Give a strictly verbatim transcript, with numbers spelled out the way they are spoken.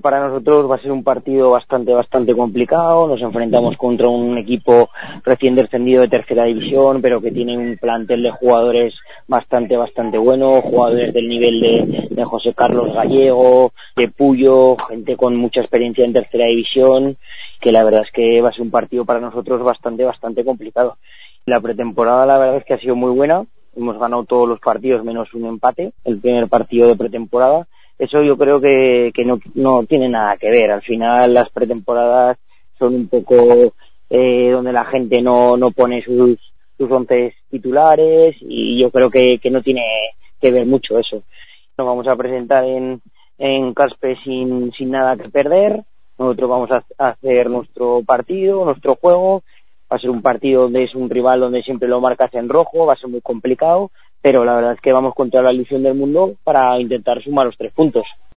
Para nosotros va a ser un partido bastante, bastante complicado. Nos enfrentamos contra un equipo recién descendido de tercera división, pero que tiene un plantel de jugadores bastante, bastante bueno, jugadores del nivel de, de José Carlos Gallego, de Puyo, gente con mucha experiencia en tercera división, que la verdad es que va a ser un partido para nosotros bastante, bastante complicado. La pretemporada la verdad es que ha sido muy buena. Hemos ganado todos los partidos menos un empate, el primer partido de pretemporada. Eso yo creo que, que no, no tiene nada que ver. Al final las pretemporadas son un poco eh, donde la gente no, no pone sus, sus once titulares, y yo creo que, que no tiene que ver mucho eso. Nos vamos a presentar en, en Caspe sin, sin nada que perder. Nosotros vamos a, a hacer nuestro partido, nuestro juego. Va a ser un partido donde es un rival donde siempre lo marcas en rojo, va a ser muy complicado, pero la verdad es que vamos contra la ilusión del mundo para intentar sumar los tres puntos.